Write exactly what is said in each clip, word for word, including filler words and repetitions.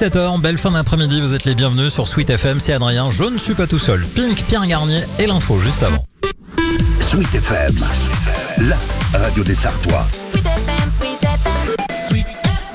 dix-sept heures, belle fin d'après-midi, vous êtes les bienvenus sur Sweet F M, c'est Adrien, je ne suis pas tout seul. Pink, Pierre Garnier et l'info juste avant. Sweet F M, la radio des Sartois. Sweet F M, Sweet F M, Sweet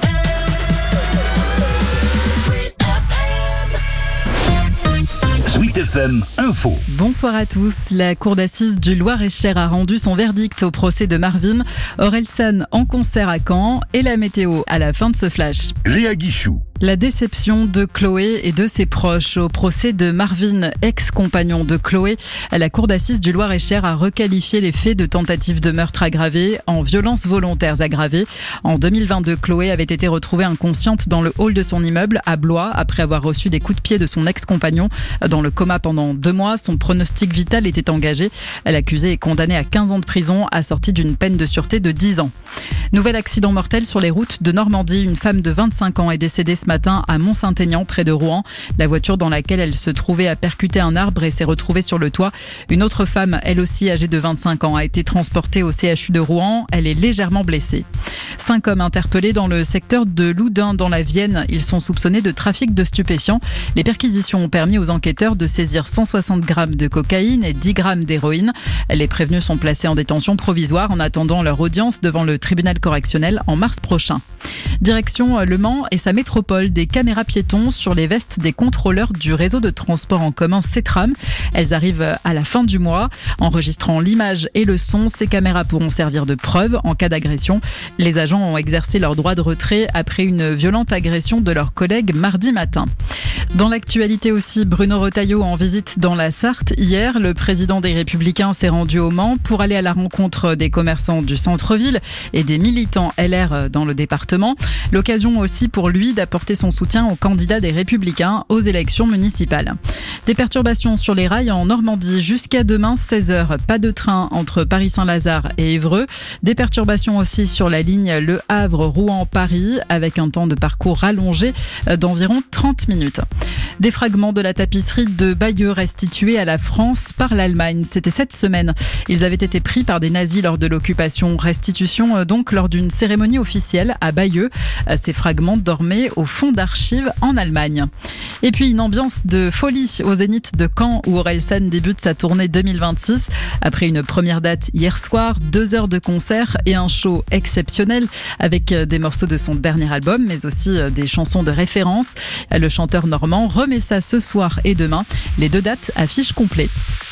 Sweet F M Info. Bonsoir à tous. La cour d'assises du Loir-et-Cher a rendu son verdict au procès de Marvin. Orelsan en concert à Caen et la météo à la fin de ce flash. Léa Guichou. La déception de Chloé et de ses proches au procès de Marvin, ex-compagnon de Chloé. La cour d'assises du Loir-et-Cher a requalifié les faits de tentative de meurtre aggravée en violences volontaires aggravées. En deux mille vingt-deux, Chloé avait été retrouvée inconsciente dans le hall de son immeuble à Blois après avoir reçu des coups de pied de son ex-compagnon. Dans le coma pendant deux mois, son pronostic vital était engagé. L'accusée est condamnée à quinze ans de prison assortie d'une peine de sûreté de dix ans. Nouvel accident mortel sur les routes de Normandie. Une femme de vingt-cinq ans est décédée ce matin à Mont-Saint-Aignan, près de Rouen. La voiture dans laquelle elle se trouvait a percuté un arbre et s'est retrouvée sur le toit. Une autre femme, elle aussi âgée de vingt-cinq ans, a été transportée au C H U de Rouen. Elle est légèrement blessée. Cinq hommes interpellés dans le secteur de Loudun, dans la Vienne. Ils sont soupçonnés de trafic de stupéfiants. Les perquisitions ont permis aux enquêteurs de saisir cent soixante grammes de cocaïne et dix grammes d'héroïne. Les prévenus sont placés en détention provisoire en attendant leur audience devant le tribunal correctionnel en mars prochain. Direction Le Mans et sa métropole, des caméras piétons sur les vestes des contrôleurs du réseau de transport en commun Cetram. Elles arrivent à la fin du mois. Enregistrant l'image et le son, ces caméras pourront servir de preuve en cas d'agression. Les agents ont exercé leur droit de retrait après une violente agression de leurs collègues mardi matin. Dans l'actualité aussi, Bruno Retailleau en visite dans la Sarthe. Hier, le président des Républicains s'est rendu au Mans pour aller à la rencontre des commerçants du centre-ville et des militants L R dans le département. L'occasion aussi pour lui d'apporter son soutien aux candidats des Républicains aux élections municipales. Des perturbations sur les rails en Normandie jusqu'à demain seize heures. Pas de train entre Paris-Saint-Lazare et Évreux. Des perturbations aussi sur la ligne Le Havre-Rouen-Paris avec un temps de parcours rallongé d'environ trente minutes. Des fragments de la tapisserie de Bayeux restitués à la France par l'Allemagne. C'était cette semaine. Ils avaient été pris par des nazis lors de l'occupation. Restitution donc lors d'une cérémonie officielle à Bayeux. Ces fragments dormaient au fond d'archives en Allemagne. Et puis une ambiance de folie au Zénith de Caen où Orelsan débute sa tournée deux mille vingt-six. Après une première date hier soir, deux heures de concert et un show exceptionnel avec des morceaux de son dernier album mais aussi des chansons de référence. Le chanteur normand remet ça ce soir et demain. Les deux dates affichent complet.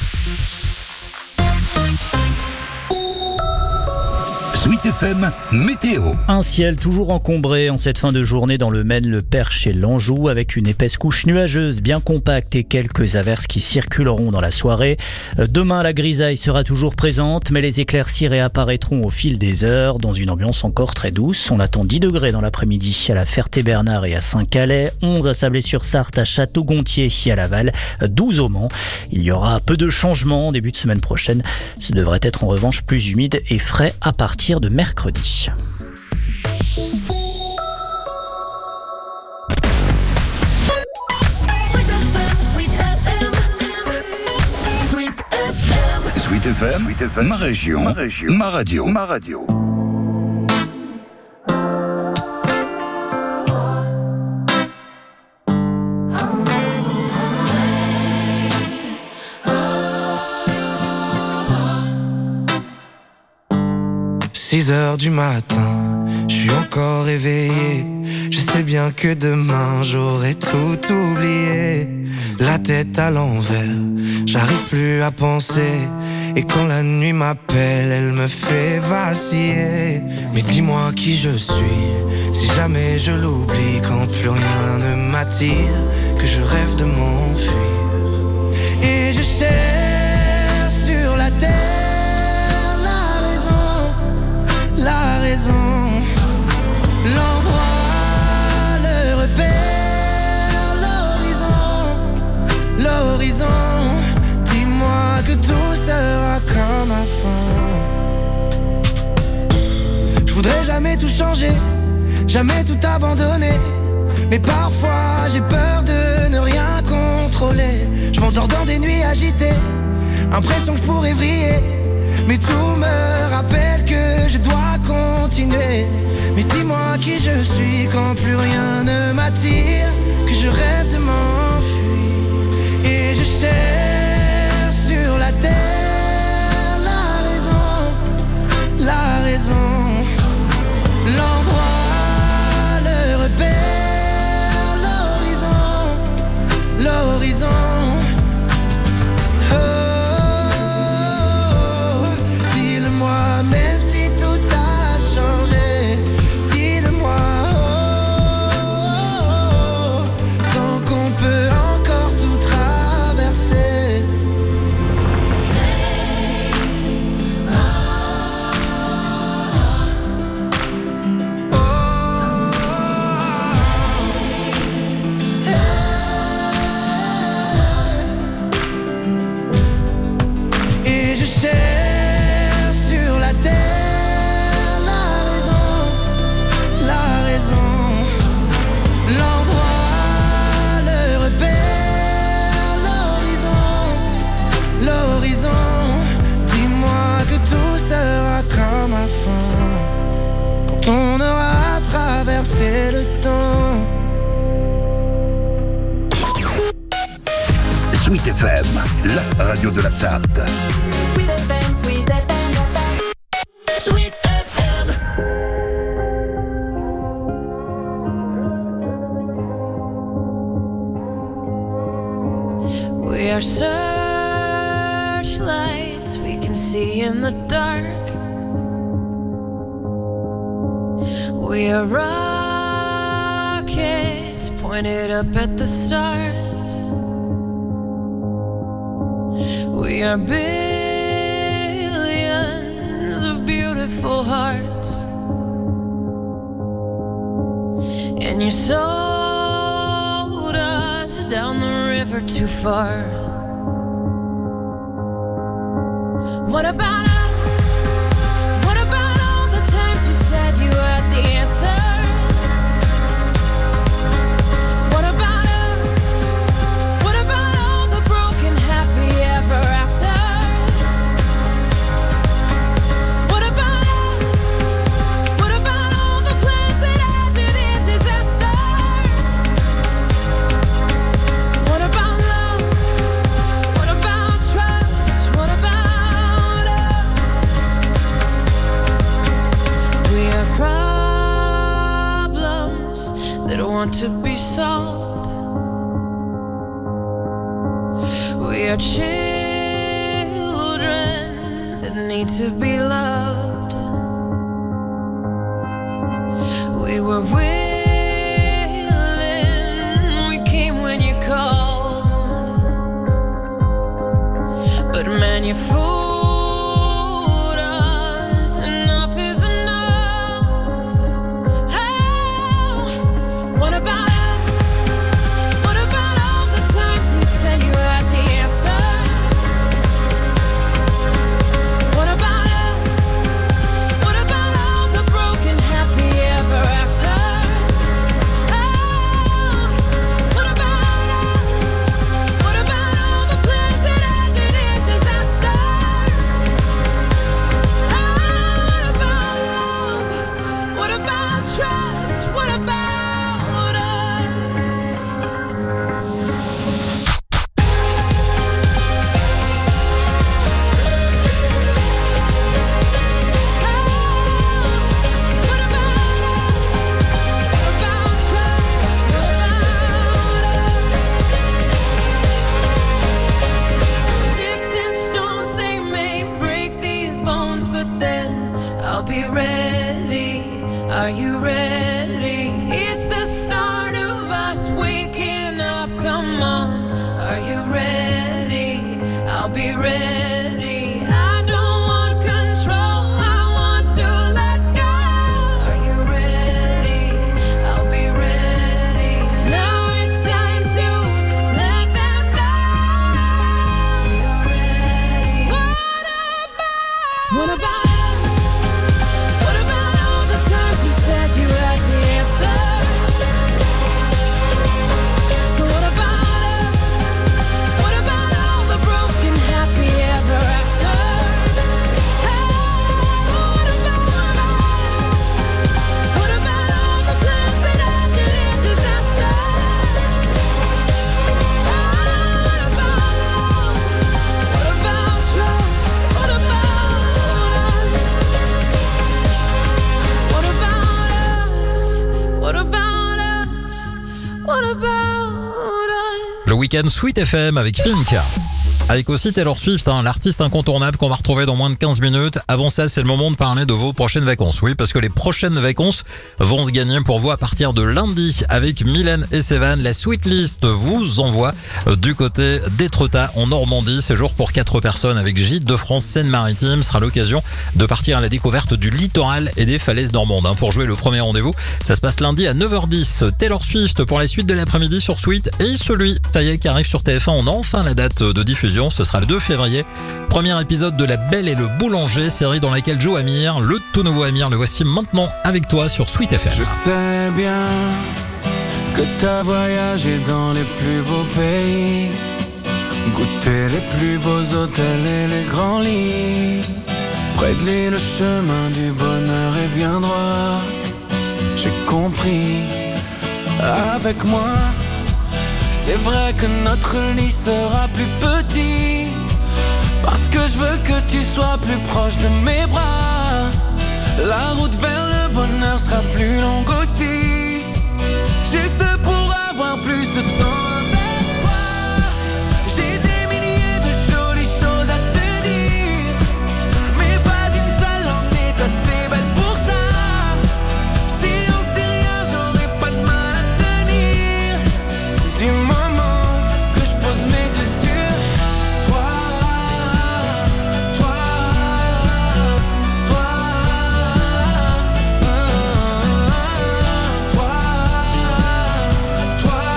Sweet F M Météo. Un ciel toujours encombré en cette fin de journée dans le Maine, le Perche et l'Anjou avec une épaisse couche nuageuse bien compacte et quelques averses qui circuleront dans la soirée. Demain, la grisaille sera toujours présente mais les éclaircies réapparaîtront au fil des heures dans une ambiance encore très douce. On attend dix degrés dans l'après-midi à la Ferté-Bernard et à Saint-Calais, onze à Sablé-sur-Sarthe, à Château-Gontier et à Laval, douze au Mans. Il y aura peu de changements en début de semaine prochaine. Ce devrait être en revanche plus humide et frais à partir de mercredi. Sweet F M, ma région, ma région, ma radio, ma radio. six heures du matin, je suis encore éveillé. Je sais bien que demain j'aurai tout oublié. La tête à l'envers, j'arrive plus à penser. Et quand la nuit m'appelle, elle me fait vaciller. Mais dis-moi qui je suis, si jamais je l'oublie. Quand plus rien ne m'attire, que je rêve de m'enfuir. Et je cherche sur la terre la raison, la raison, l'endroit, le repère, l'horizon, l'horizon. Dis-moi que tout sera comme avant. Je voudrais jamais tout changer, jamais tout abandonner. Mais parfois j'ai peur de ne rien contrôler. Je m'endors dans des nuits agitées, impression que je pourrais vriller. Mais tout me rappelle que je dois continuer. Mais dis-moi qui je suis quand plus rien ne m'attire. Sweet F M, la radio de la Sarthe. Sweet F M, Sweet F M. Sweet F M. We are searchlights we can see in the dark. We are rockets pointed up at the stars. We are billions of beautiful hearts. And you sold us down the river too far. What about us? What about all the times you said you had the answers? What about us? What about all the broken happy ever afters? What about us? What about all the plans that ended in disaster? What about love? What about trust? What about us? We are problems that want to be solved. We are children that need to be loved. We were willing, we came when you called. But man, you fooled us. Enough is enough. Oh, what about us? What about all the times you said you had the answers? What about us? What about all the broken happy ever afters? Oh, what about us? What about all the plans that ended in disaster? Oh, what about love? What about trust? What about us? What about us? What about trust? What about us? Sticks and stones, they may break these bones, but then I'll be ready. Are you ready? It's the start of us waking up. Come on, are you ready? I'll be ready. I don't want control, I want to let go. Are you ready? I'll be ready. 'Cause now it's time to let them know you're ready. What about? What about us? What about all the times you said you had the answers? So what about us? What about all the broken happy ever afters? Hey, what about us? What about all the plans that ended in disaster? Oh, what about love? What about trust? What about us? What about us? What about us? What about us? Le week-end Sweet F M avec Pink. Avec aussi Taylor Swift, hein, l'artiste incontournable qu'on va retrouver dans moins de quinze minutes. Avant ça, c'est le moment de parler de vos prochaines vacances. Oui, parce que les prochaines vacances vont se gagner pour vous à partir de lundi avec Mylène et Sévan. La Sweet List vous envoie euh, du côté d'Étretat en Normandie. Séjour pour quatre personnes avec Gîtes de France Seine-Maritime. Ce sera l'occasion de partir à la découverte du littoral et des falaises normandes. Hein. Pour jouer le premier rendez-vous, ça se passe lundi à neuf heures dix. Taylor Swift pour la suite de l'après-midi sur Sweet. Et celui, ça y est, qui arrive sur T F un. On a enfin la date de diffusion. Ce sera le deux février. Premier épisode de La Belle et le Boulanger, série dans laquelle joue Amir. Le tout nouveau Amir, le voici maintenant avec toi sur Sweet F M. Je sais bien que t'as voyagé dans les plus beaux pays, goûté les plus beaux hôtels et les grands lits. Près de lui, le chemin du bonheur est bien droit. J'ai compris, avec moi, C'est vrai que notre lit sera plus petit, parce que je veux que tu sois plus proche de mes bras. La route vers le bonheur sera plus longue aussi, juste pour avoir plus de temps avec toi. J'ai des milliers de jolies choses à te dire, mais pas une seule en est assez belle pour ça. Si on se dit rien, j'aurai pas de mal à tenir. Du moment que je pose mes yeux sur toi, toi, toi, toi, toi,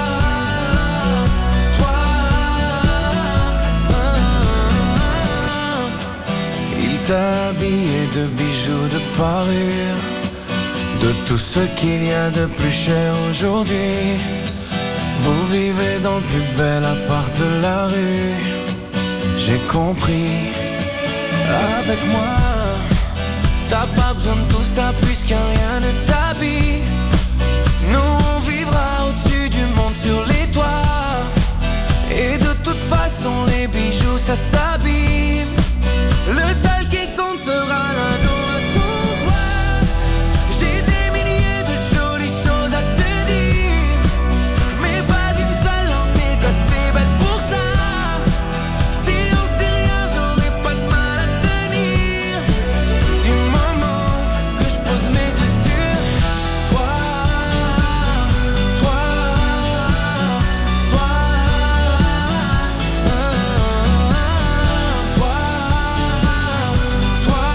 toi. Il t'a habillé de bijoux, de parures, de tout ce qu'il y a de plus cher aujourd'hui. Vous vivez dans le plus bel appart de la rue. J'ai compris. Avec moi, t'as pas besoin de tout ça puisqu'un rien ne t'habille. Nous on vivra au-dessus du monde sur les toits. Et de toute façon les bijoux ça s'abîme. Le seul qui compte sera l'anneau à ton doigt. J'ai des milliers de jolies choses à te dire, mais pas une seule en est assez belle pour ça. Si on se dit rien, j'aurai pas de mal à tenir. Du moment que je pose mes yeux sur toi, toi, toi, toi, toi,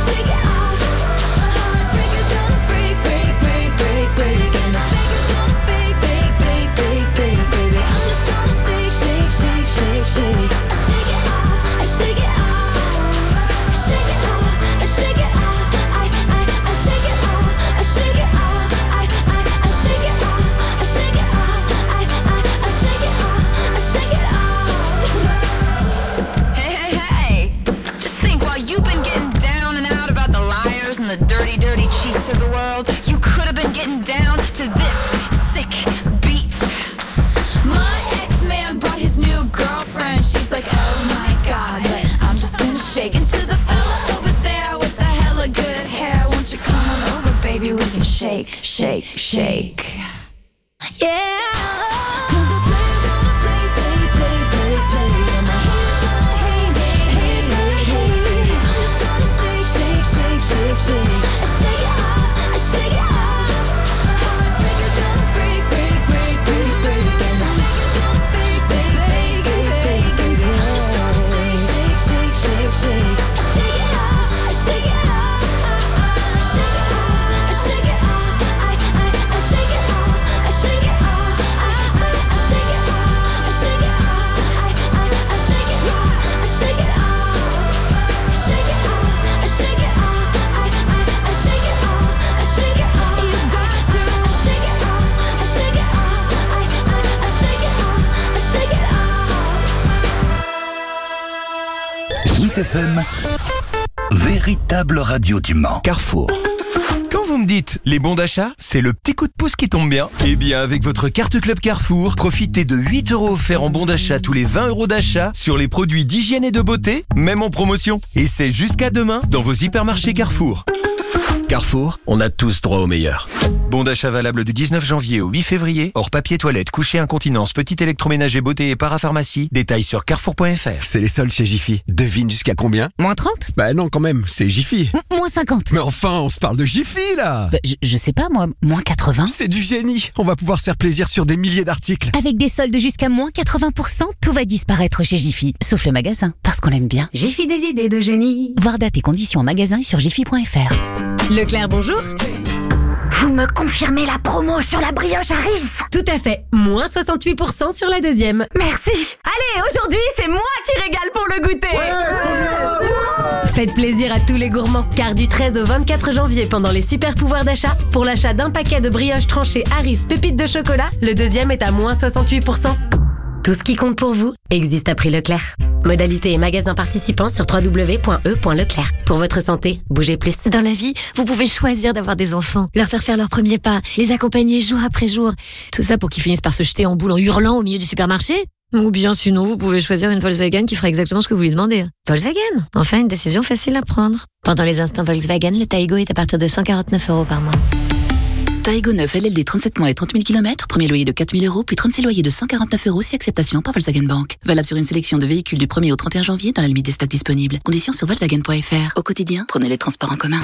Heartbreak is gonna break, break, break, break, and the fake is gonna break. Yeah. 'Cause the players gonna play, play, play, play, play. And the haters gonna hate, hate, hate, hate, hate. I'm just gonna shake, shake, shake, shake, shake. I shake it off, I shake it off. Heartbreakers gonna break, break, break, break, break. And the haters gonna fake, fake, fake, fake, fake, fake. I'm just gonna shake, shake, shake, shake, shake. I shake it off, I shake it off. I shake it off, I shake it off. I, I, I shake it off, I shake it off. I, I, I shake it off, I shake it off. I, I, I shake it off, I shake it off. Shake it off, I shake it off. I, I, I shake it off, I shake it off. You got to shake it off, I shake it off. I, I, I shake it off, I shake it off. Sweet F M, véritable radio du Mans. Carrefour. Quand vous me dites les bons d'achat, c'est le petit coup de pouce qui tombe bien. Eh bien, avec votre carte Club Carrefour, profitez de huit euros offerts en bons d'achat tous les vingt euros d'achat sur les produits d'hygiène et de beauté, même en promotion. Et c'est jusqu'à demain dans vos hypermarchés Carrefour. Carrefour, on a tous droit au meilleur. Bon d'achat valable du dix-neuf janvier au huit février, hors papier toilette, coucher, incontinence, petit électroménager, beauté et parapharmacie. Détails sur carrefour point f r. C'est les soldes chez Jiffy. Devine jusqu'à combien? Moins trente? Bah non, quand même, c'est Jiffy. M- Moins cinquante. Mais enfin, on se parle de Jiffy, là. Bah, je, je sais pas, moi, moins quatre-vingts. C'est du génie. On va pouvoir se faire plaisir sur des milliers d'articles. Avec des soldes jusqu'à moins quatre-vingts pour cent, tout va disparaître chez Jiffy. Sauf le magasin, parce qu'on l'aime bien. Jiffy, des idées de génie. Voir date et conditions en magasin sur jiffy point f r. Leclerc, bonjour. Vous me confirmez la promo sur la brioche Harris? Tout à fait, moins soixante-huit pour cent sur la deuxième. Merci. Allez, aujourd'hui, c'est moi qui régale pour le goûter. Ouais, faites plaisir à tous les gourmands, car du treize au vingt-quatre janvier, pendant les super pouvoirs d'achat, pour l'achat d'un paquet de brioches tranchées Harris pépites de chocolat, le deuxième est à moins soixante-huit pour cent. Tout ce qui compte pour vous existe à prix Leclerc. Modalité et magasins participants sur w w w point e point leclerc. Pour votre santé, bougez plus. Dans la vie, vous pouvez choisir d'avoir des enfants, leur faire faire leurs premiers pas, les accompagner jour après jour. Tout ça pour qu'ils finissent par se jeter en boule en hurlant au milieu du supermarché. Ou bien sinon, vous pouvez choisir une Volkswagen qui fera exactement ce que vous lui demandez. Volkswagen, enfin une décision facile à prendre. Pendant les instants Volkswagen, le Taigo est à partir de cent quarante-neuf euros par mois. Taigo neuf L L D trente-sept mois et trente mille kilomètres, premier loyer de quatre mille euros, puis trente-six loyers de cent quarante-neuf euros si acceptation par Volkswagen Bank. Valable sur une sélection de véhicules du premier au trente et un janvier dans la limite des stocks disponibles. Conditions sur volkswagen point f r. Au quotidien, prenez les transports en commun.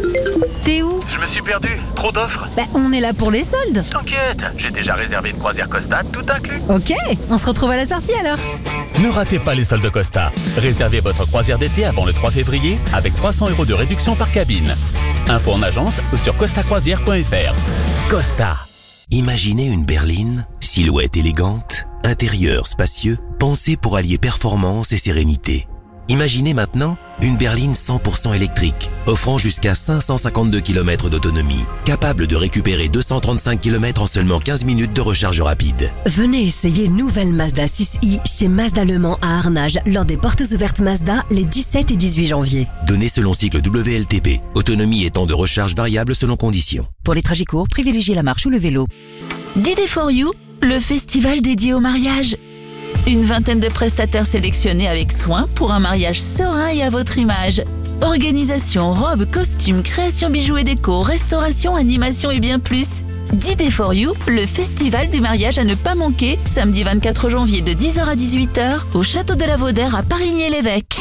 T'es où? Je me suis perdu, trop d'offres. Bah, on est là pour les soldes. T'inquiète, j'ai déjà réservé une croisière Costa, tout inclus. Ok, on se retrouve à la sortie alors. Ne ratez pas les soldes Costa. Réservez votre croisière d'été avant le trois février avec trois cents euros de réduction par cabine. Info en agence ou sur costa croisière point f r. Costa. Imaginez une berline, silhouette élégante, intérieur spacieux, pensée pour allier performance et sérénité. Imaginez maintenant une berline cent pour cent électrique, offrant jusqu'à cinq cent cinquante-deux kilomètres d'autonomie, capable de récupérer deux cent trente-cinq kilomètres en seulement quinze minutes de recharge rapide. Venez essayer nouvelle Mazda six i chez Mazda Le Mans à Arnage lors des portes ouvertes Mazda les dix-sept et dix-huit janvier. Données selon cycle W L T P, autonomie et temps de recharge variable selon conditions. Pour les trajets courts, privilégiez la marche ou le vélo. D D for You, le festival dédié au mariage. Une vingtaine de prestataires sélectionnés avec soin pour un mariage serein et à votre image. Organisation, robes, costumes, création bijoux et déco, restauration, animation et bien plus. D D for You, le festival du mariage à ne pas manquer, samedi vingt-quatre janvier de dix heures à dix-huit heures au château de la Vaudère à Parigny-l'Évêque.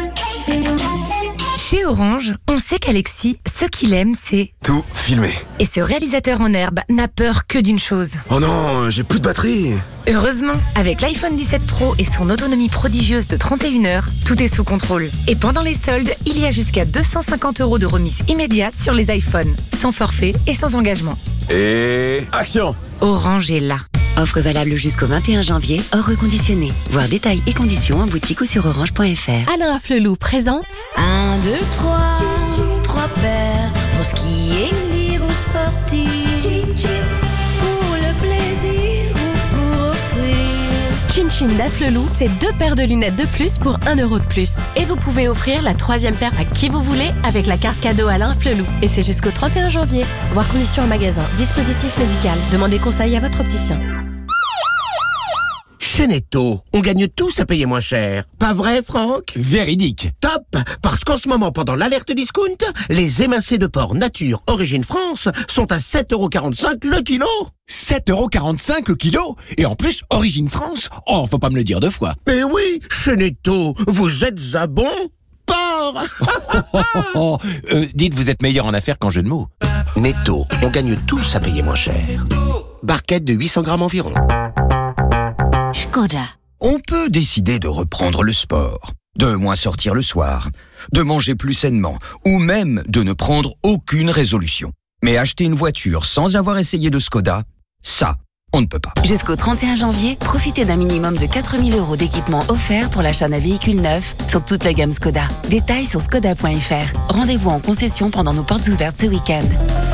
Chez Orange, on sait qu'Alexis, ce qu'il aime, c'est... tout filmer. Et ce réalisateur en herbe n'a peur que d'une chose. Oh non, j'ai plus de batterie. Heureusement, avec l'iPhone dix-sept Pro et son autonomie prodigieuse de trente et une heures, tout est sous contrôle. Et pendant les soldes, il y a jusqu'à deux cent cinquante euros de remise immédiate sur les iPhones, sans forfait et sans engagement. Et... action! Orange est là. Offre valable jusqu'au vingt et un janvier, hors reconditionné. Voir détails et conditions en boutique ou sur orange point f r. Alain Flelou présente un, deux, trois, trois paires pour skier, lire ou sortir, pour le plaisir ou pour offrir. Chin Chin d'Afflelou, c'est deux paires de lunettes de plus pour un euro de plus. Et vous pouvez offrir la troisième paire à qui vous voulez avec la carte cadeau Alain Flelou. Et c'est jusqu'au trente et un janvier. Voir conditions en magasin. Dispositif médical. Demandez conseil à votre opticien. Chez Netto, on gagne tous à payer moins cher. Pas vrai, Franck? Véridique. Top! Parce qu'en ce moment, pendant l'alerte discount, les émincés de porc nature origine France sont à sept euros quarante-cinq le kilo. sept euros quarante-cinq le kilo? Et en plus, origine France? Oh, faut pas me le dire deux fois. Mais oui, chez Netto, vous êtes à bon porc. euh, Dites, vous êtes meilleur en affaires qu'en jeu de mots. Netto, on gagne tous à payer moins cher. Barquette de huit cents grammes environ. Skoda. On peut décider de reprendre le sport, de moins sortir le soir, de manger plus sainement, ou même de ne prendre aucune résolution. Mais acheter une voiture sans avoir essayé de Skoda, ça, on ne peut pas. Jusqu'au trente et un janvier, profitez d'un minimum de quatre mille euros d'équipement offert pour l'achat d'un véhicule neuf sur toute la gamme Skoda. Détails sur skoda point f r. Rendez-vous en concession pendant nos portes ouvertes ce week-end.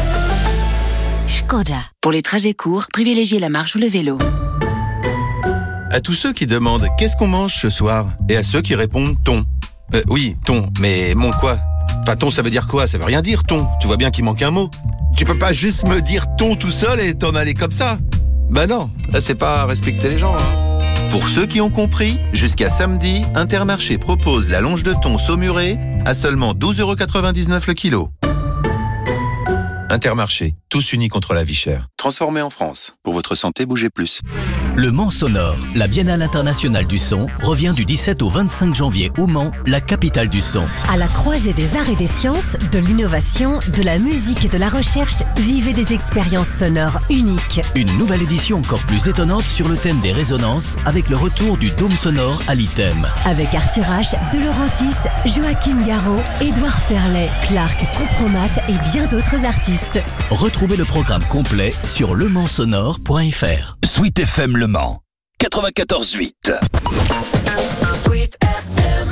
Skoda. Pour les trajets courts, privilégiez la marche ou le vélo. À tous ceux qui demandent qu'est-ce qu'on mange ce soir, et à ceux qui répondent thon. Euh, oui, thon, mais mon quoi? Enfin, thon, ça veut dire quoi? Ça veut rien dire, thon. Tu vois bien qu'il manque un mot. Tu peux pas juste me dire thon tout seul et t'en aller comme ça. Bah non, là c'est pas respecter les gens, hein. Pour ceux qui ont compris, jusqu'à samedi, Intermarché propose la longe de thon saumurée à seulement douze euros quatre-vingt-dix-neuf le kilo. Intermarché, tous unis contre la vie chère. Transformé en France. Pour votre santé, bougez plus. Le Mans Sonore, la Biennale internationale du son, revient du dix-sept au vingt-cinq janvier au Mans, la capitale du son. À la croisée des arts et des sciences, de l'innovation, de la musique et de la recherche, vivez des expériences sonores uniques. Une nouvelle édition encore plus étonnante sur le thème des résonances, avec le retour du dôme sonore à l'Item. Avec Arthur H, De Laurentiis, Joachim Garraud, Édouard Ferlet, Clark Compromat et bien d'autres artistes. Retrouvez le programme complet sur le mans sonore point f r. Sweet F M Le Mans, quatre-vingt-quatorze huit. Sweet F M.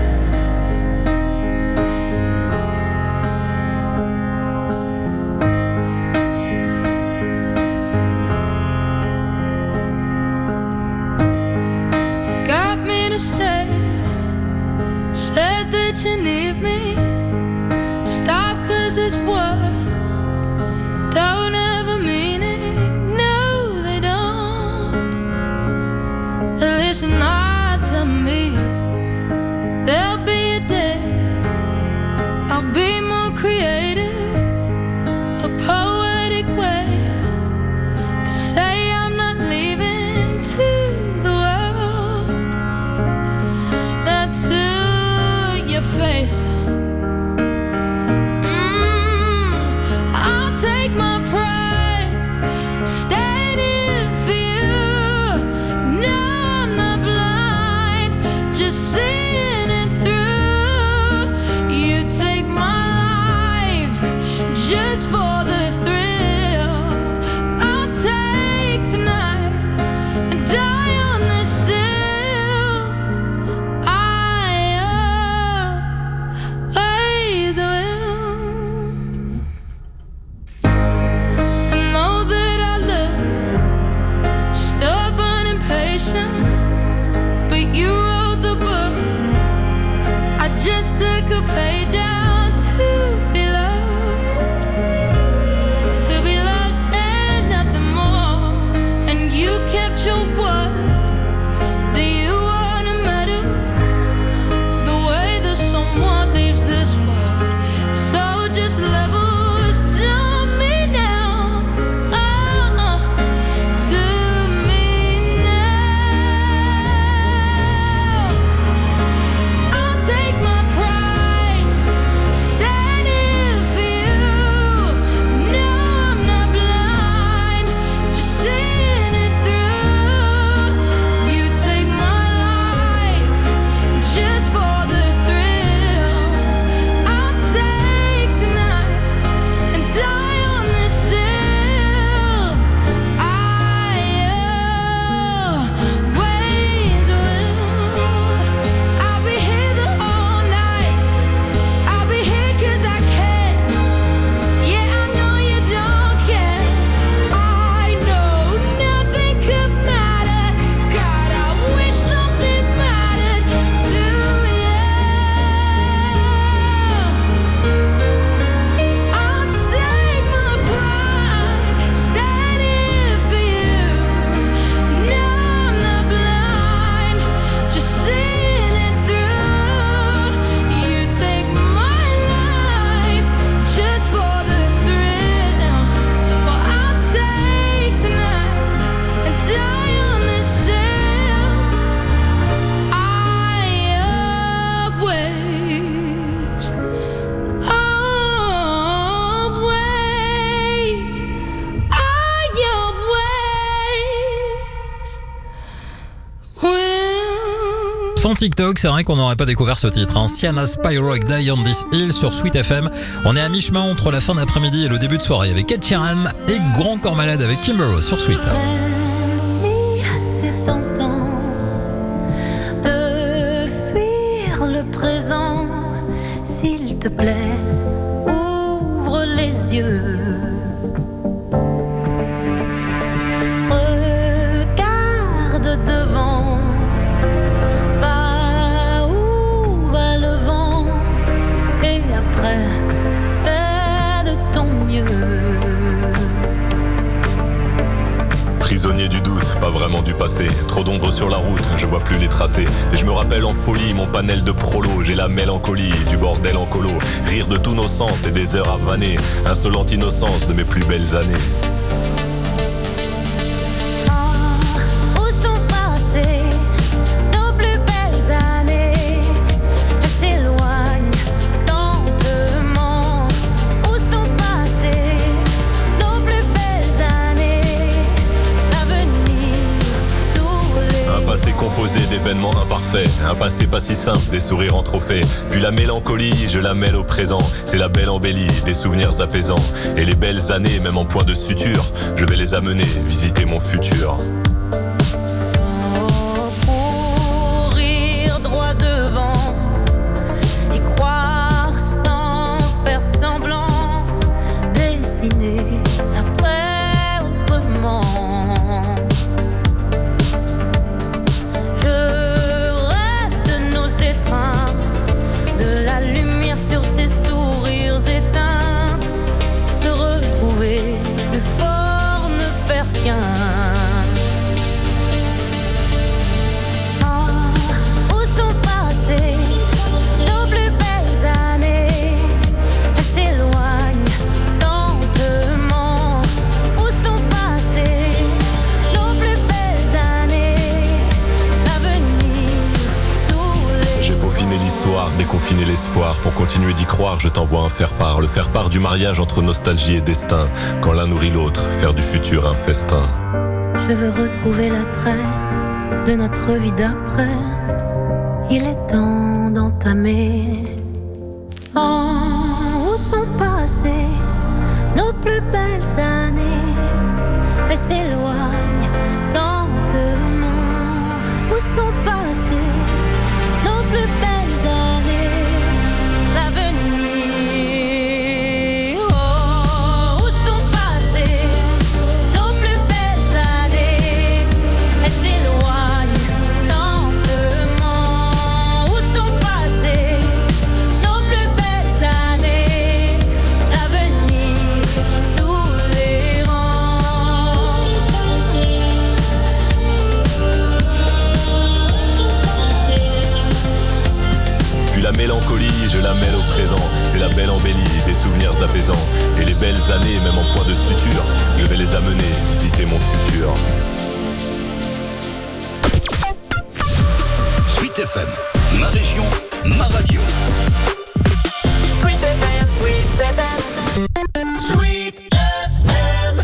Got me to stay. Said that you need me. Stop 'cause it's words don't ever mean it. No, they don't. Listen hard to me. There'll be a day I'll be more creative, a poetic way to say I'm not leaving to the world, not to your face. Take my pride, standing for you. No, I'm not blind, just seeing it through. You take my life just for the thrill. I'll take tonight and die on this hill. I always will. But you wrote the book. I just took a page out to be loved, to be loved and nothing more. And you kept your word. Do you want a medal? The way that someone leaves this world, so just levels to me now. Oh, oh, to take my pride, Son TikTok, c'est vrai qu'on n'aurait pas découvert ce titre. Hein. Sienna Spyro avec Die on This Hill sur Sweet F M. On est à mi-chemin entre la fin d'après-midi et le début de soirée avec Ed Sheeran et Grand Corps Malade avec Kimber sur Sweet. Même si c'est tentant de fuir le présent, s'il te plaît, ouvre les yeux. Regarde devant, va où va le vent, et après, fais de ton mieux. Prisonnier du doute, pas vraiment du passé. Trop d'ombre sur la route, je vois plus les tracés. Et je me rappelle en folie mon panel de prolo. J'ai la mélancolie du bordel en colo. Rire de tous nos sens et des heures à vanner. Insolente innocence de mes plus belles années. Où sont passées nos plus belles années? Elles s'éloignent lentement. Où sont passées nos plus belles années? L'avenir nous les... Un passé composé d'événements imparfaits. Un passé pas si simple, des sourires en trophée. Puis la mélancolie, je la mêle au présent. C'est la belle embellie, des souvenirs apaisants. Et les belles années, même en point de suture, je vais les amener visiter mon futur. Courir droit devant, y croire sans faire semblant, dessiner l'après autrement. Je rêve de nos étreintes, de la lumière sur ces sourires éteints, se retrouver plus fort, ne faire qu'un. Où sont passées nos plus belles années? Elles s'éloignent lentement. Où sont passées nos plus belles années? L'avenir nous les... J'ai peaufiné l'histoire, déconfiné l'espoir. Pour continuer d'y croire, je t'envoie un faire-part. Le faire-part du mariage entre nostalgie et destin. Quand l'un nourrit l'autre, faire du futur un festin. Je veux retrouver l'attrait de notre vie d'après. Il est temps d'entamer. Oh, où sont passées nos plus belles années? Elles s'éloignent lentement. Où sont passées nos plus belles années? L'avenir. Oh, où sont passées nos plus belles années? Elles s'éloignent lentement. Où sont passées nos plus belles années? L'avenir nous les rend. Puis la mélancolie, je la mêle au présent. C'est la belle embellie, des souvenirs apaisants. Et les belles années, même en point de suture, je vais les amener visiter mon futur. Sweet F M, ma région, ma radio. Sweet F M, Sweet F M, Sweet F M.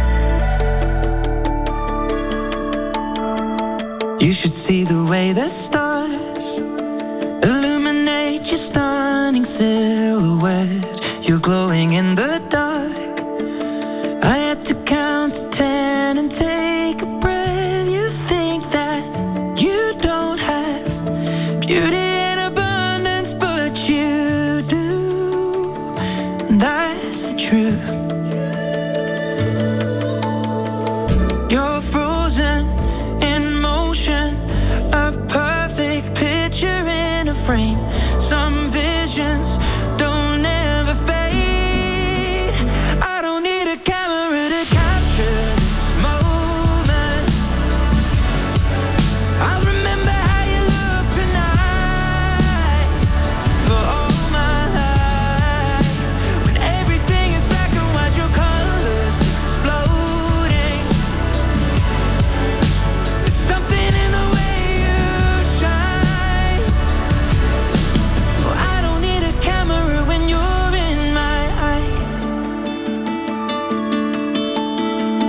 You should see the way the stars illuminate your stunning silhouette. You're glowing in the dark. I had to count to ten and take a breath. You think that you don't have beauty in abundance, but you do. And that's the truth. You're frozen in motion, a perfect picture in a frame. Some visions don't ever fade. I don't need a camera to capture this moment. I'll remember how you look tonight for all my life. When everything is black and white, your colors exploding. There's something in the way you shine. Well, I don't need a camera when you're in my eyes.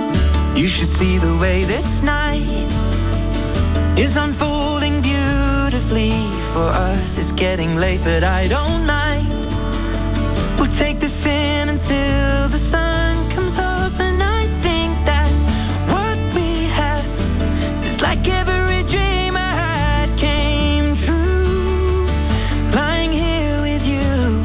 You should see the way this night is unfolding beautifully. to flee. For us, it's getting late, but I don't mind. We'll take this in until the sun comes up, and I think that what we have is like every dream I had came true. Lying here with you,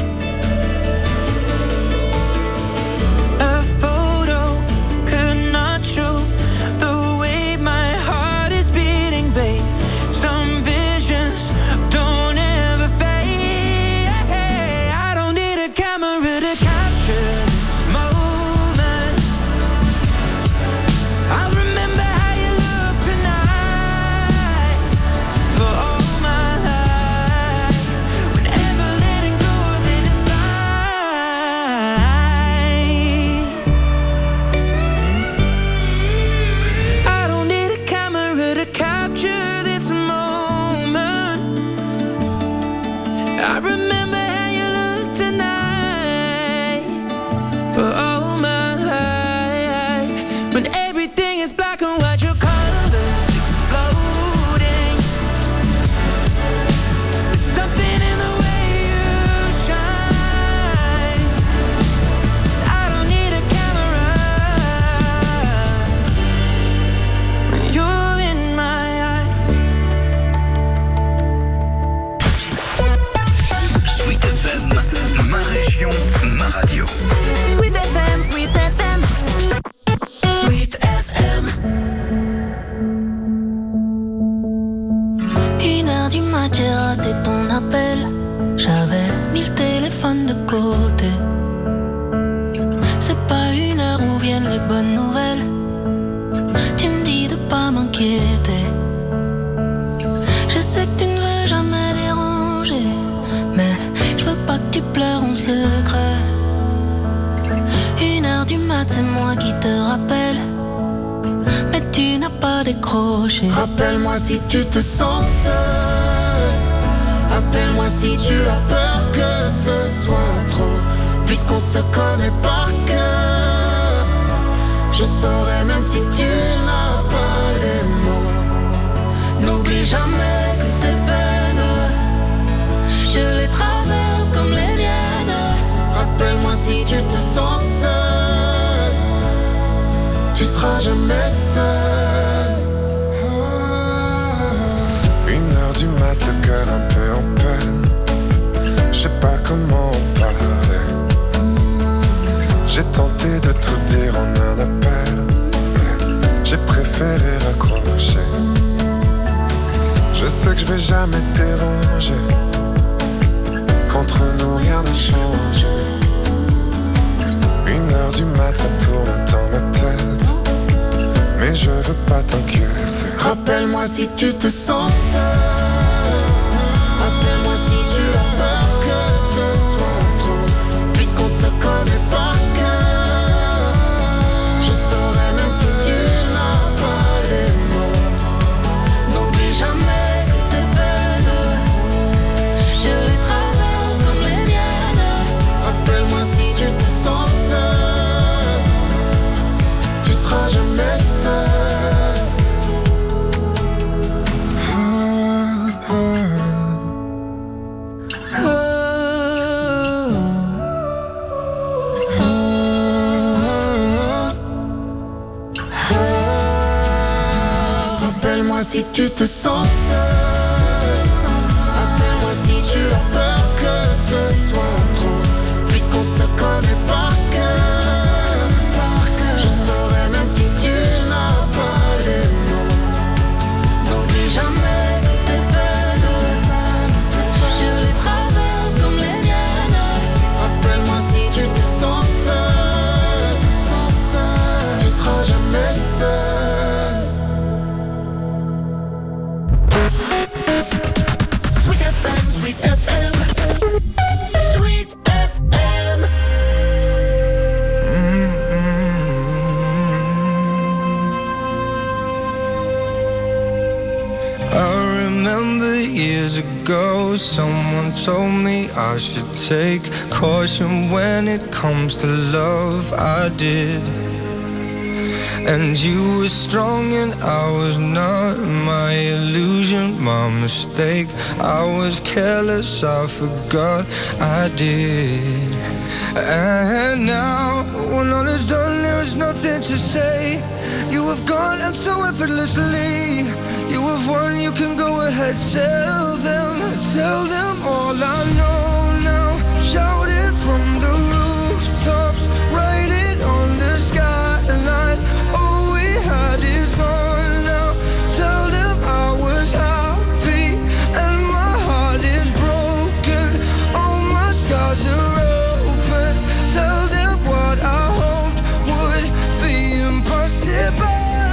a photo could not show the way my heart is beating, babe. Some visions don't ever fade. I don't need a camera to capture this moment. I'll remember how you look tonight for all my life. Whenever letting go of it aside. I don't need a camera to capture this moment. I remember how you look tonight for all my life. When everything is black and white, your colors exploding. There's something in the way you shine. I don't need a camera when you're in my eyes. Sweet F M, ma région, ma radio. Sweet F M, Sweet F M. Sweet F M. Une heure du mat, j'ai raté ton appel. J'avais mis le téléphone de côté. C'est pas une heure où viennent les bonnes nouvelles. Tu me dis de pas m'inquiéter. Je sais que tu ne veux jamais déranger, mais je veux pas que tu pleures en secret. Une heure du mat, c'est moi qui te rappelle, mais tu n'as pas décroché. Rappelle-moi si tu te sens seul. Appelle-moi si tu as peur que ce soit trop. Puisqu'on se connaît par cœur, je saurais même si tu n'as pas les mots. N'oublie jamais que tes peines, je les traverse comme les miennes. Rappelle-moi si tu te sens seul, tu seras jamais seul. Une heure du mat, le cœur un peu en peine. Je sais pas comment en parler. J'ai tenté de tout dire en un appel, mais j'ai préféré raccrocher. Je sais que je vais jamais te déranger. Qu'entre nous rien n'a changé. Une heure du mat, ça tourne dans ma tête, mais je veux pas t'inquiéter. Rappelle-moi si tu te sens seul. Appelle-moi si tu as peur que ce soit trop. Puisqu'on se connaît par cœur, je saurais même si tu n'as pas les mots. N'oublie jamais que tes peines, je les traverse comme les miennes. Rappelle-moi si tu te sens seul, tu seras jamais seul. Rappelle-moi si tu te sens seul. Appelle-moi si tu as peur que ce soit trop. Puisqu'on se connaît par cœur, je saurais même si tu n'as pas les mots. N'oublie jamais que tes peines, je les traverse comme les miennes. Rappelle-moi si tu te sens seul, tu seras jamais seul. Sweet F M, Sweet F M, Sweet F M. I remember years ago, someone told me I should take caution when it comes to love. I did. And you were strong and I was not. My illusion, my mistake. I was careless, I forgot I did. And now, when all is done, there is nothing to say. You have gone and so effortlessly. You have won, you can go ahead. Tell them, tell them all I know now. Shout it from the rooftops. Write it on the skyline. All we had is gone now. Tell them I was happy and my heart is broken. All my scars are open. Tell them what I hoped would be impossible.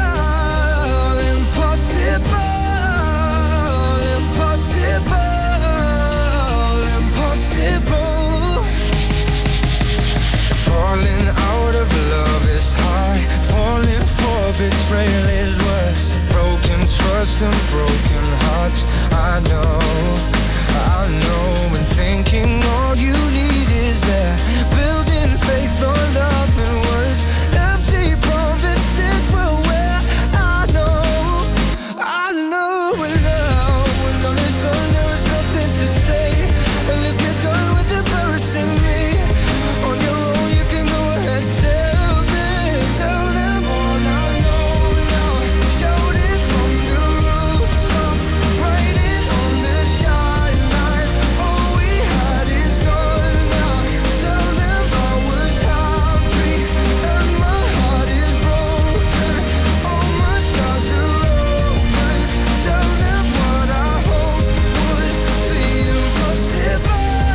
Falling out of love is hard. Falling for betrayal is worse. Broken trust and broken hearts. I know, I know. And thinking all you need is there. Building faith on nothing words. Empty promises will wear. I know, I know. And now when all is done, there is nothing to say. And if you're done with embarrassing me, on your own you can go ahead. Tell them, tell them all I know now. Shout it from the rooftops. Write it on the skyline. All we had is gone now. Tell them I was happy and my heart is broken. All my scars are open. Tell them what I hoped would be impossible.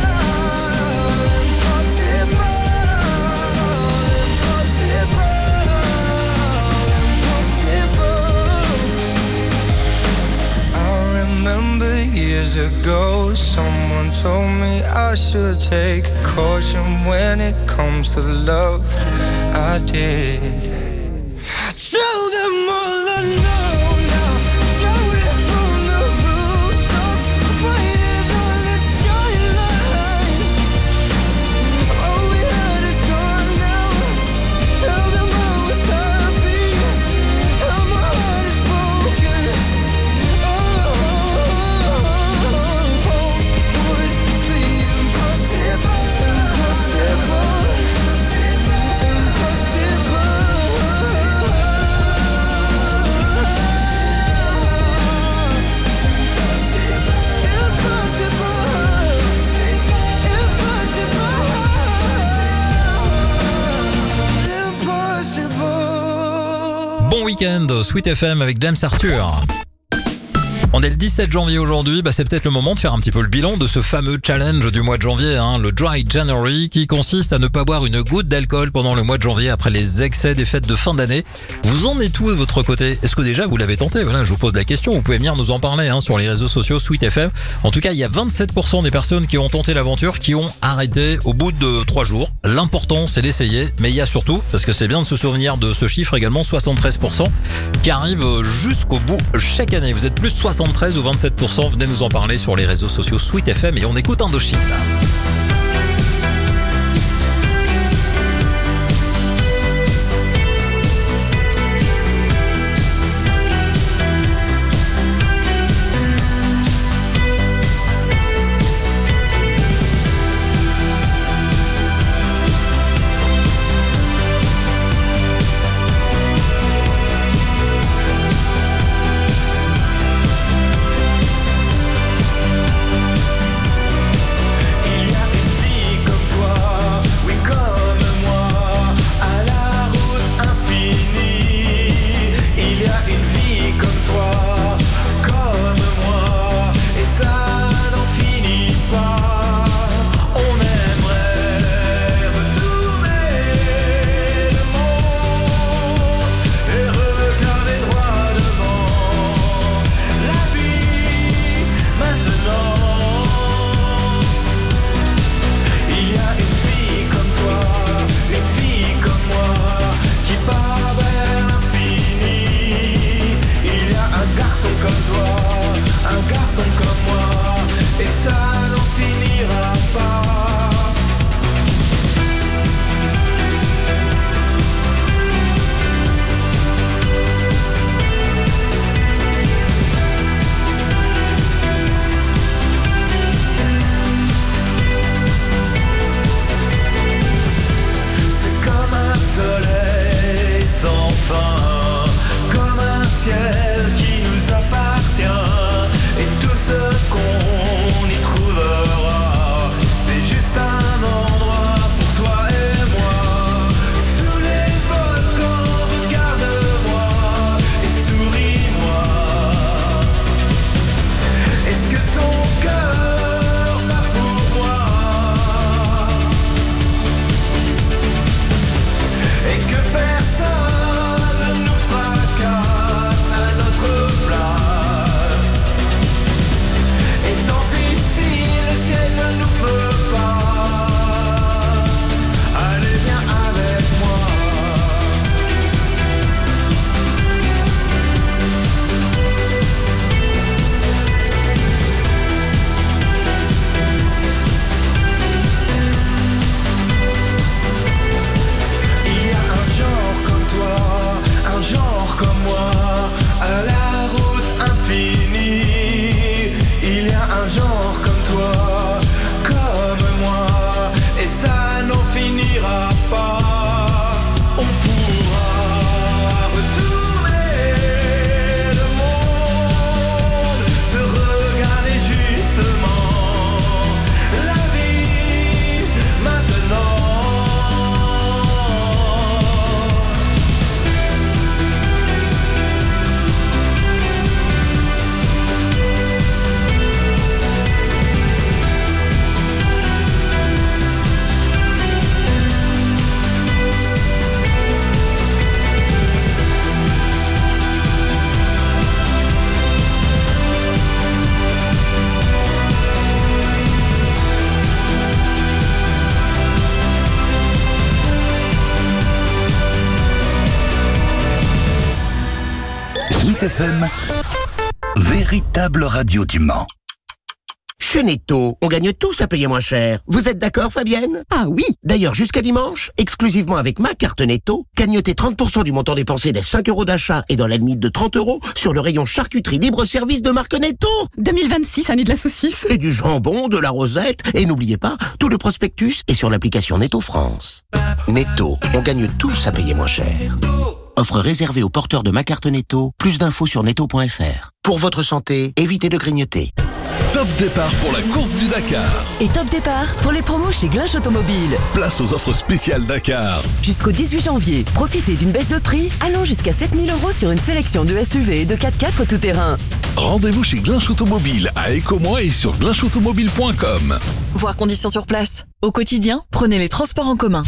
I remember years ago, someone told me I should take caution when it comes to love. I did. Tell them all I know now. Shout it from the rooftops. Write it on the skyline. All we had is gone now. Tell them I was happy and my heart is broken. Oh, would be impossible. Bon week-end, Sweet F M avec James Arthur. On est le dix-sept janvier aujourd'hui, bah c'est peut-être le moment de faire un petit peu le bilan de ce fameux challenge du mois de janvier, hein, le Dry January, qui consiste à ne pas boire une goutte d'alcool pendant le mois de janvier après les excès des fêtes de fin d'année. Vous en êtes tous de votre côté? Est-ce que déjà vous l'avez tenté? Voilà, je vous pose la question, vous pouvez venir nous en parler hein, sur les réseaux sociaux Sweet F M. En tout cas, il y a vingt-sept pour cent des personnes qui ont tenté l'aventure qui ont arrêté au bout de trois jours. L'important, c'est d'essayer, mais il y a surtout, parce que c'est bien de se souvenir de ce chiffre également, soixante-treize pour cent qui arrivent jusqu'au bout chaque année. Vous êtes plus de soixante-treize ou vingt-sept pour cent, venez nous en parler sur les réseaux sociaux Sweet F M et on écoute Indochine. Il ciel qui nous appartient. Et tout ce qu'on y trouvera, c'est juste un endroit pour toi et moi. Sous les volcans, regarde-moi et souris-moi. Est-ce que ton cœur bat pour moi? Et que personne ne nous fracasse à notre place. Et tant pis si le ciel ne nous veut pas. Allez, viens avec moi. Il y a un genre comme toi, un genre comme moi, à la route infinie. Il y a un genre comme toi, comme moi, et ça n'en finira pas. On pourra retourner le monde, se regarder justement la vie maintenant. Sweet F M, véritable radio du Mans. Chez Netto, on gagne tous à payer moins cher. Vous êtes d'accord, Fabienne? Ah oui. D'ailleurs, jusqu'à dimanche, exclusivement avec ma carte Netto, cagnotez trente pour cent du montant dépensé des cinq euros d'achat et dans la limite de trente euros sur le rayon charcuterie libre-service de marque Netto. deux mille vingt-six, année de la saucisse. Et du jambon, de la rosette. Et n'oubliez pas, tout le prospectus est sur l'application Netto France. Netto, on gagne tous à payer moins cher. Offre réservée aux porteurs de ma carte Netto. Plus d'infos sur netto point f r. Pour votre santé, évitez de grignoter. Top départ pour la course du Dakar. Et top départ pour les promos chez Glinch Automobile. Place aux offres spéciales Dakar. Jusqu'au dix-huit janvier, profitez d'une baisse de prix allant jusqu'à sept mille euros sur une sélection de S U V et de quatre-quatre tout-terrain. Rendez-vous chez Glinch Automobile à Écomois et sur glinch automobile point com. Voir conditions sur place. Au quotidien, prenez les transports en commun.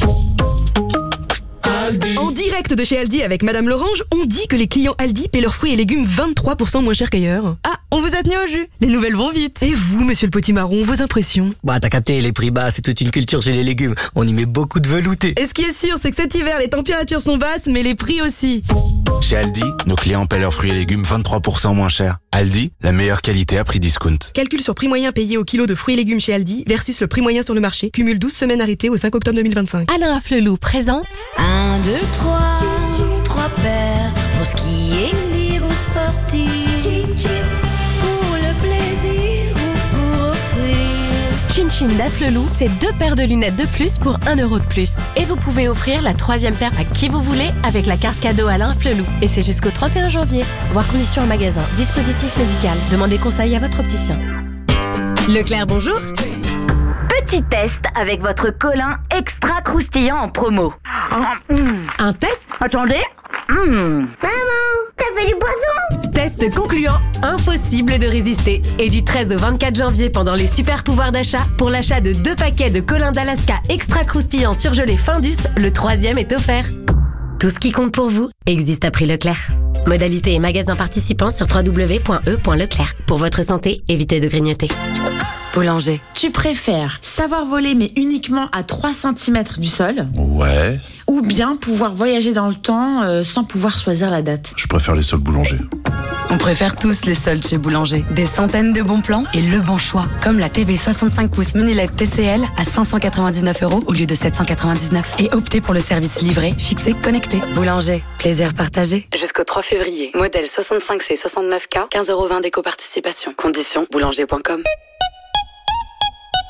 Aldi. En direct de chez Aldi avec Madame Lorange, on dit que les clients Aldi paient leurs fruits et légumes vingt-trois pour cent moins cher qu'ailleurs. Ah, on vous a tenu au jus. Les nouvelles vont vite. Et vous, monsieur le potimarron, vos impressions? Bah, t'as capté, les prix bas, c'est toute une culture chez les légumes. On y met beaucoup de velouté. Et ce qui est sûr, c'est que cet hiver, les températures sont basses, mais les prix aussi. Chez Aldi, nos clients paient leurs fruits et légumes vingt-trois pour cent moins cher. Aldi, la meilleure qualité à prix discount. Calcul sur prix moyen payé au kilo de fruits et légumes chez Aldi versus le prix moyen sur le marché. Cumule douze semaines arrêtées au cinq octobre deux mille vingt-cinq. Alain Afflelou présente un, deux, trois, trois paires pour skier, lire ou sortir, pour le plaisir ou pour offrir. Chin Chin d'Afflelou, c'est deux paires de lunettes de plus pour un euro de plus. Et vous pouvez offrir la troisième paire à qui vous voulez avec la carte cadeau Alain Afflelou. Et c'est jusqu'au trente et un janvier. Voir conditions en magasin. Dispositif médical. Demandez conseil à votre opticien. Leclerc, bonjour. Petit test avec votre colin extra croustillant en promo. Un test? Attendez. Mmh. Maman, t'as fait du poisson? Test concluant, impossible de résister. Et du treize au vingt-quatre janvier pendant les super pouvoirs d'achat, pour l'achat de deux paquets de colin d'Alaska extra croustillant surgelé Findus, le troisième est offert. Tout ce qui compte pour vous existe à prix Leclerc. Modalité et magasins participants sur w w w point e point leclerc. Pour votre santé, évitez de grignoter. Boulanger. Tu préfères savoir voler mais uniquement à trois centimètres du sol? Ouais. Ou bien pouvoir voyager dans le temps euh, sans pouvoir choisir la date? Je préfère les soldes boulangers. On préfère tous les soldes chez Boulanger. Des centaines de bons plans et le bon choix. Comme la T V soixante-cinq pouces mini L E D T C L à cinq cent quatre-vingt-dix-neuf euros au lieu de sept cent quatre-vingt-dix-neuf. Et optez pour le service livré, fixé, connecté. Boulanger. Plaisir partagé. Jusqu'au trois février. Modèle soixante-cinq C soixante-neuf K, quinze euros vingt d'éco-participation. Conditions, boulanger point com.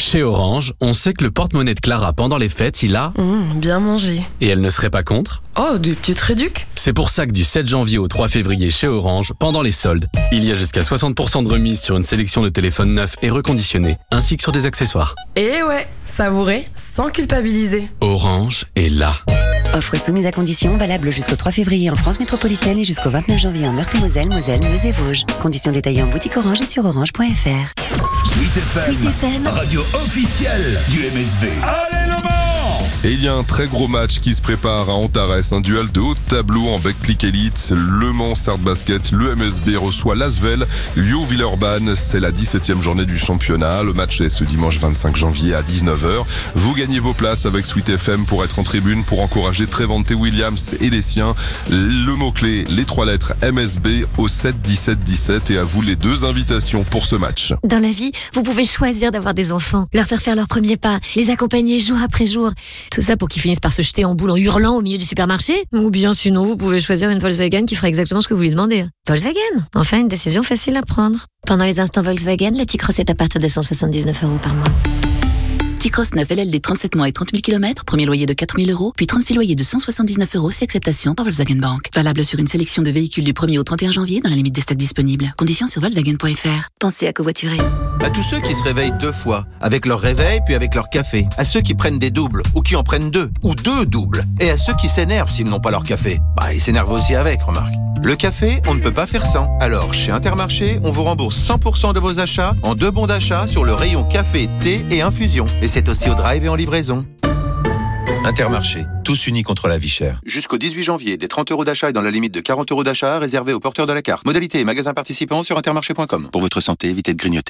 Chez Orange, on sait que le porte-monnaie de Clara pendant les fêtes, il a... Mmh, bien mangé. Et elle ne serait pas contre ? Oh, des petites réducs. C'est pour ça que du sept janvier au trois février chez Orange, pendant les soldes, il y a jusqu'à soixante pour cent de remise sur une sélection de téléphones neufs et reconditionnés, ainsi que sur des accessoires. Et ouais, savourer sans culpabiliser. Orange est là. Offre soumise à conditions, valable jusqu'au trois février en France métropolitaine et jusqu'au vingt-neuf janvier en Meurthe-et-Moselle, Moselle, Meuse et Vosges. Conditions détaillées en boutique Orange et sur orange point f r. Sweet F M, Sweet F M, radio officielle du M S B. Allez le Mans! Et il y a un très gros match qui se prépare à Antares, un duel de haut tableau en Betclic Elite. Le Mans Sarthe Basket, le M S B reçoit l'Asvel, Lyon-Villeurbanne. C'est la dix-septième journée du championnat. Le match est ce dimanche vingt-cinq janvier à dix-neuf heures. Vous gagnez vos places avec Sweet F M pour être en tribune, pour encourager Tréventé Williams et les siens. Le mot-clé, les trois lettres M S B au sept dix-sept dix-sept. Et à vous les deux invitations pour ce match. Dans la vie, vous pouvez choisir d'avoir des enfants, leur faire faire leurs premiers pas, les accompagner jour après jour. Tout ça pour qu'ils finissent par se jeter en boule en hurlant au milieu du supermarché. Ou bien sinon, vous pouvez choisir une Volkswagen qui fera exactement ce que vous lui demandez. Volkswagen, enfin une décision facile à prendre. Pendant les instants Volkswagen, le T-Cross est à partir de cent soixante-dix-neuf euros par mois. T-Cross neuf L L D trente-sept mois et trente mille kilomètres, premier loyer de quatre mille euros, puis trente-six loyers de cent soixante-dix-neuf euros si acceptation par Volkswagen Bank. Valable sur une sélection de véhicules du premier au trente et un janvier dans la limite des stocks disponibles. Conditions sur volkswagen point f r. Pensez à covoiturer. À tous ceux qui se réveillent deux fois, avec leur réveil puis avec leur café. À ceux qui prennent des doubles ou qui en prennent deux, ou deux doubles. Et à ceux qui s'énervent s'ils n'ont pas leur café. Bah, ils s'énervent aussi avec, remarque. Le café, on ne peut pas faire sans. Alors, chez Intermarché, on vous rembourse cent pour cent de vos achats en deux bons d'achat sur le rayon café, thé et infusion. Et c'est aussi au drive et en livraison. Intermarché, tous unis contre la vie chère. Jusqu'au dix-huit janvier, des trente euros d'achat et dans la limite de quarante euros d'achat réservés aux porteurs de la carte. Modalité et magasins participants sur intermarché point com. Pour votre santé, évitez de grignoter.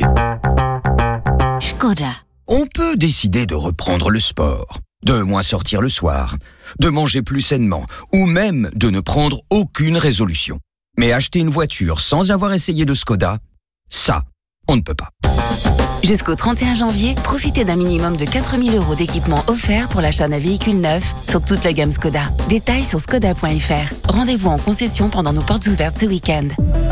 Škoda. On peut décider de reprendre le sport, de moins sortir le soir, de manger plus sainement, ou même de ne prendre aucune résolution. Mais acheter une voiture sans avoir essayé de Škoda, ça, on ne peut pas. Jusqu'au trente et un janvier, profitez d'un minimum de quatre mille euros d'équipement offert pour l'achat d'un véhicule neuf sur toute la gamme Škoda. Détails sur škoda point f r. Rendez-vous en concession pendant nos portes ouvertes ce week-end.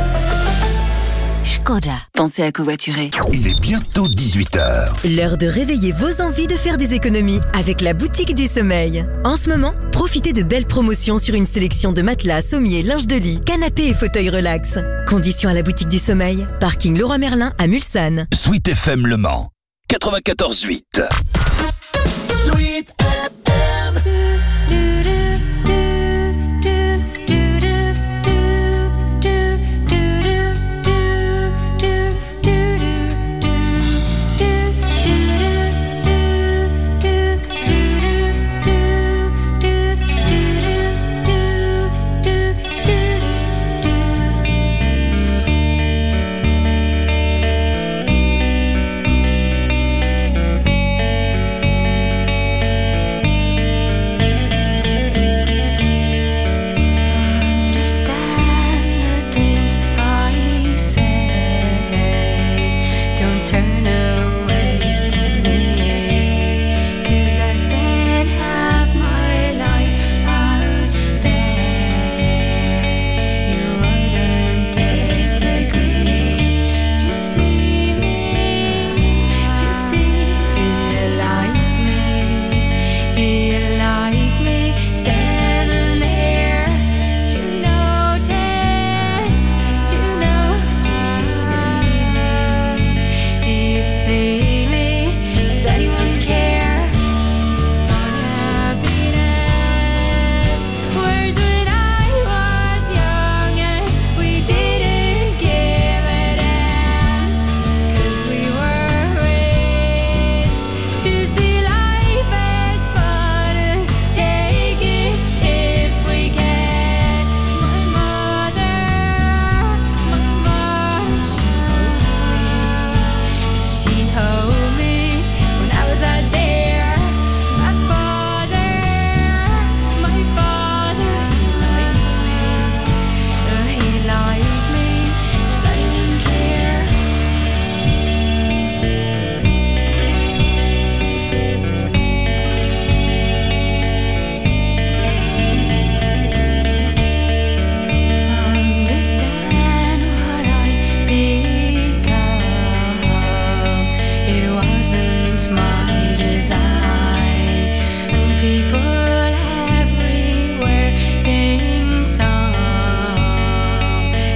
Škoda. Pensez à covoiturer. Il est bientôt dix-huit heures. L'heure de réveiller vos envies de faire des économies avec la boutique du sommeil. En ce moment, profitez de belles promotions sur une sélection de matelas, sommiers, linge de lit, canapés et fauteuils relax. Conditions à la boutique du sommeil. Parking Leroy Merlin à Mulsanne. Sweet F M Le Mans, quatre-vingt-quatorze huit. Sweet F M.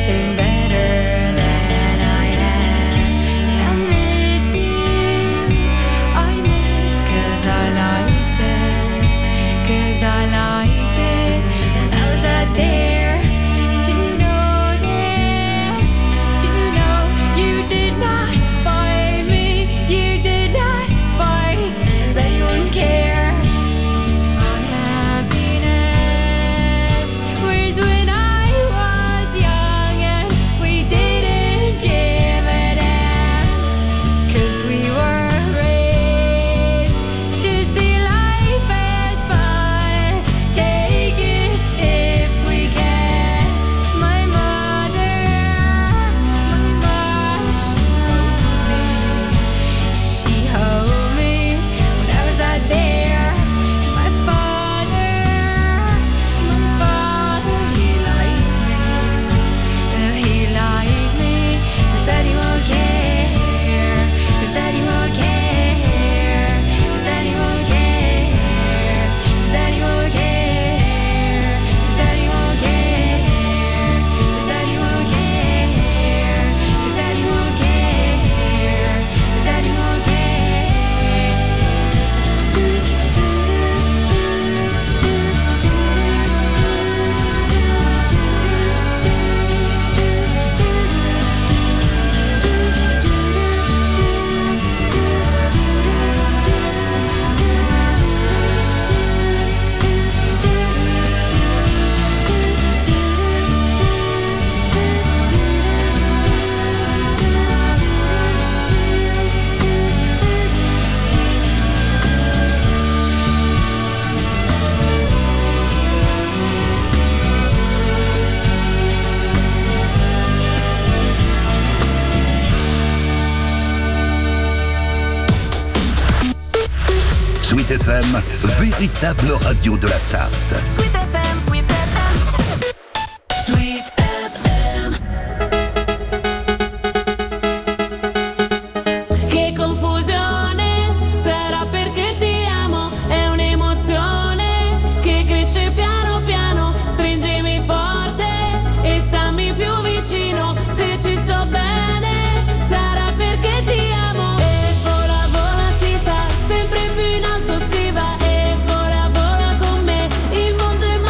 something better than I am. I miss you, I miss 'cause I liked it, 'cause I liked it when I was out there. Do you know this? Do you know you did not find me? You did not find. Does anyone care? Unhappiness was when I was young and we didn't give a damn, 'cause we were raised to see life as fun and take it if we can. My mother, my mom, she held me, she held me when I was out there. My father, my father, he liked me, and he liked me. Does anyone care? Does anyone care? Does anyone care? Does anyone care? Does anyone care? Does anyone care? Does anyone care? Does anyone care? Sweet F M, véritable radio de la Sarthe. Sweet F M, Sweet F M. Sweet F M. Che confusione, sarà perché ti amo, è un'emozione che cresce piano piano, stringimi forte e stammi più vicino, se ci sto bene, sarà perché ti amo. E vola, vola, si sa, sempre più in alto si va, e vola, vola con me, il mondo è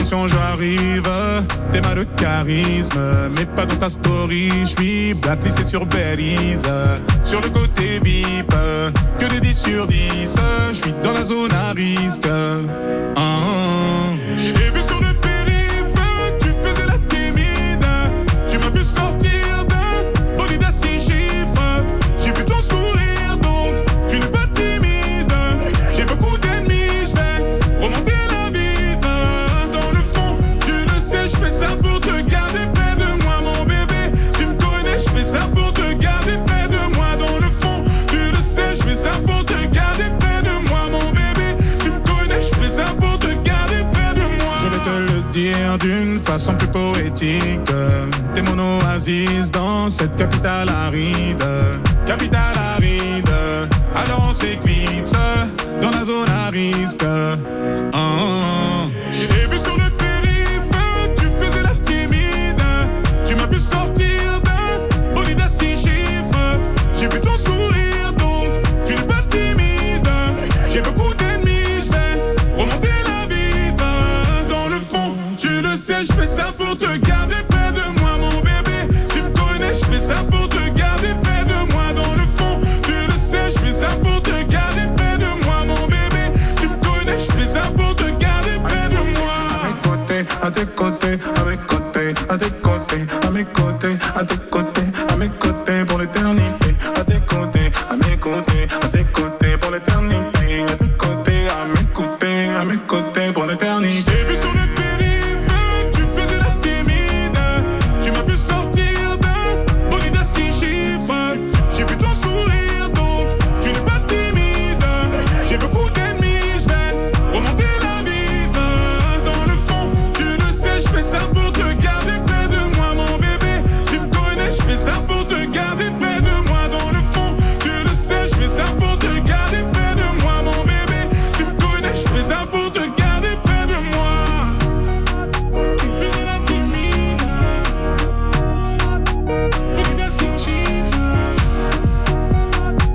attention j'arrive. T'es mal de charisme, mais pas dans ta story. J'suis blacklisté sur Belize, sur le côté V I P, que des dix sur dix. J'suis dans la zone à risque. Ah, j'ai vu sur le périph', tu faisais la timide. Tu m'as vu sortir d'un bolide à six chiffres. J'ai vu ton sourire, donc tu n'es pas timide. J'ai beaucoup d'ennemis, j'vais remonter la vitre. Dans le fond, tu le sais, j'fais ça pour te garder près de moi, mon bébé. Tu me connais, j'fais ça pour te garder près de moi. Dans le fond, tu le sais, j'fais ça pour te garder près de moi, mon bébé. Tu me connais, j'fais ça pour te garder près de moi. Je vais te le dire d'une façon plus poétique. T'es mon oasis dans cette capitale aride. Capitale aride. Alors on s'éclipse dans la zone à risque. Ah.